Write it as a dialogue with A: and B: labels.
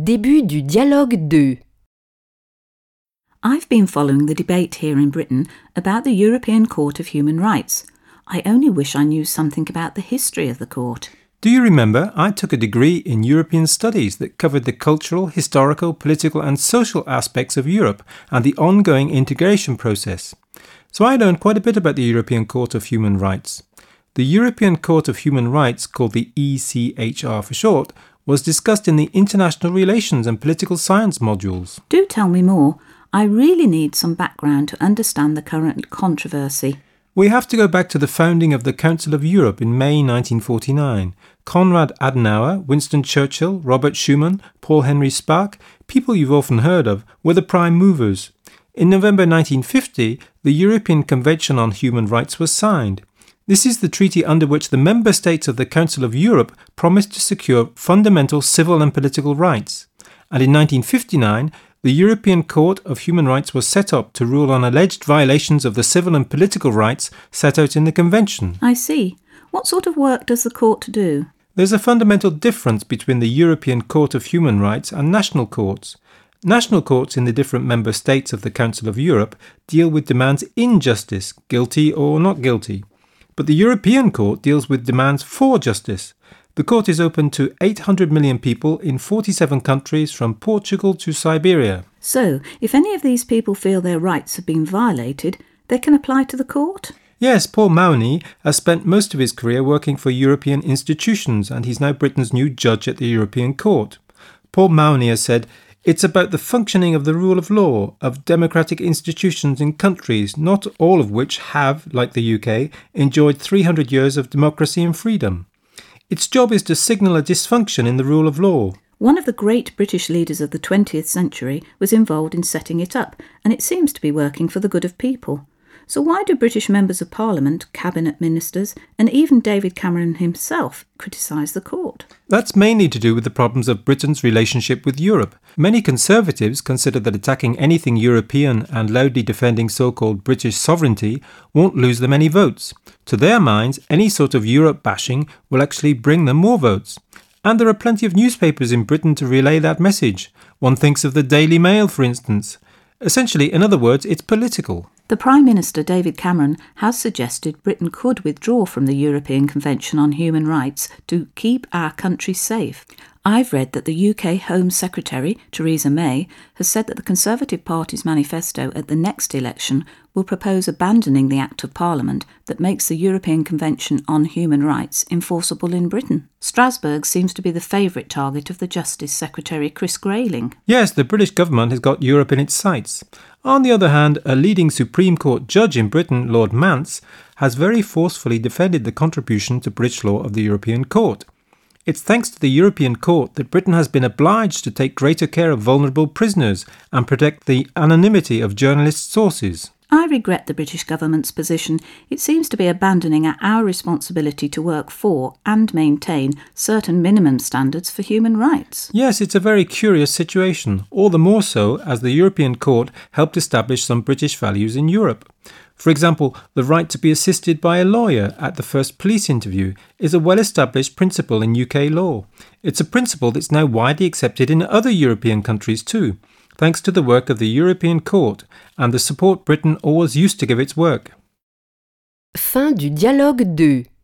A: Début du dialogue 2.
B: I've been following the debate here in Britain about the European Court of Human Rights. I only wish I knew something about the history of the court.
C: Do you remember I took a degree in European Studies that covered the cultural, historical, political and social aspects of Europe and the ongoing integration process? So I learned quite a bit about the European Court of Human Rights. The European Court of Human Rights, called the ECHR for short, was discussed in the International Relations and Political Science modules.
B: Do tell me more. I really need some background to understand the current controversy.
C: We have to go back to the founding of the Council of Europe in May 1949. Konrad Adenauer, Winston Churchill, Robert Schuman, Paul Henry Spaak, people you've often heard of, were the prime movers. In November 1950, the European Convention on Human Rights was signed. This is the treaty under which the member states of the Council of Europe promised to secure fundamental civil and political rights. And in 1959, the European Court of Human Rights was set up to rule on alleged violations of the civil and political rights set out in the Convention.
B: I see. What sort of work does the court do?
C: There's a fundamental difference between the European Court of Human Rights and national courts. National courts in the different member states of the Council of Europe deal with demands in justice, guilty or not guilty. But the European Court deals with demands for justice. The court is open to 800 million people in 47 countries from Portugal to Siberia.
B: So, if any of these people feel their rights have been violated, they can apply to the court?
C: Yes, Paul Mahony has spent most of his career working for European institutions and he's now Britain's new judge at the European Court. Paul Mahony has said, "It's about the functioning of the rule of law, of democratic institutions in countries, not all of which have, like the UK, enjoyed 300 years of democracy and freedom. Its job is to signal a dysfunction in the rule of law."
B: One of the great British leaders of the 20th century was involved in setting it up, and it seems to be working for the good of people. So why do British members of Parliament, cabinet ministers, and even David Cameron himself criticise the court?
C: That's mainly to do with the problems of Britain's relationship with Europe. Many Conservatives consider that attacking anything European and loudly defending so-called British sovereignty won't lose them any votes. To their minds, any sort of Europe bashing will actually bring them more votes. And there are plenty of newspapers in Britain to relay that message. One thinks of the Daily Mail, for instance. Essentially, in other words, it's political.
B: The Prime Minister, David Cameron, has suggested Britain could withdraw from the European Convention on Human Rights to keep our country safe. I've read that the UK Home Secretary, Theresa May, has said that the Conservative Party's manifesto at the next election will propose abandoning the Act of Parliament that makes the European Convention on Human Rights enforceable in Britain. Strasbourg seems to be the favourite target of the Justice Secretary, Chris Grayling.
C: Yes, the British government has got Europe in its sights. On the other hand, a leading Supreme Court judge in Britain, Lord Mance, has very forcefully defended the contribution to British law of the European Court. It's thanks to the European Court that Britain has been obliged to take greater care of vulnerable prisoners and protect the anonymity of journalists' sources.
B: I regret the British government's position. It seems to be abandoning our responsibility to work for and maintain certain minimum standards for human rights.
C: Yes, it's a very curious situation, all the more so as the European Court helped establish some British values in Europe. For example, the right to be assisted by a lawyer at the first police interview is a well-established principle in UK law. It's a principle that's now widely accepted in other European countries too, thanks to the work of the European Court and the support Britain always used to give its work.
A: Fin du dialogue 2.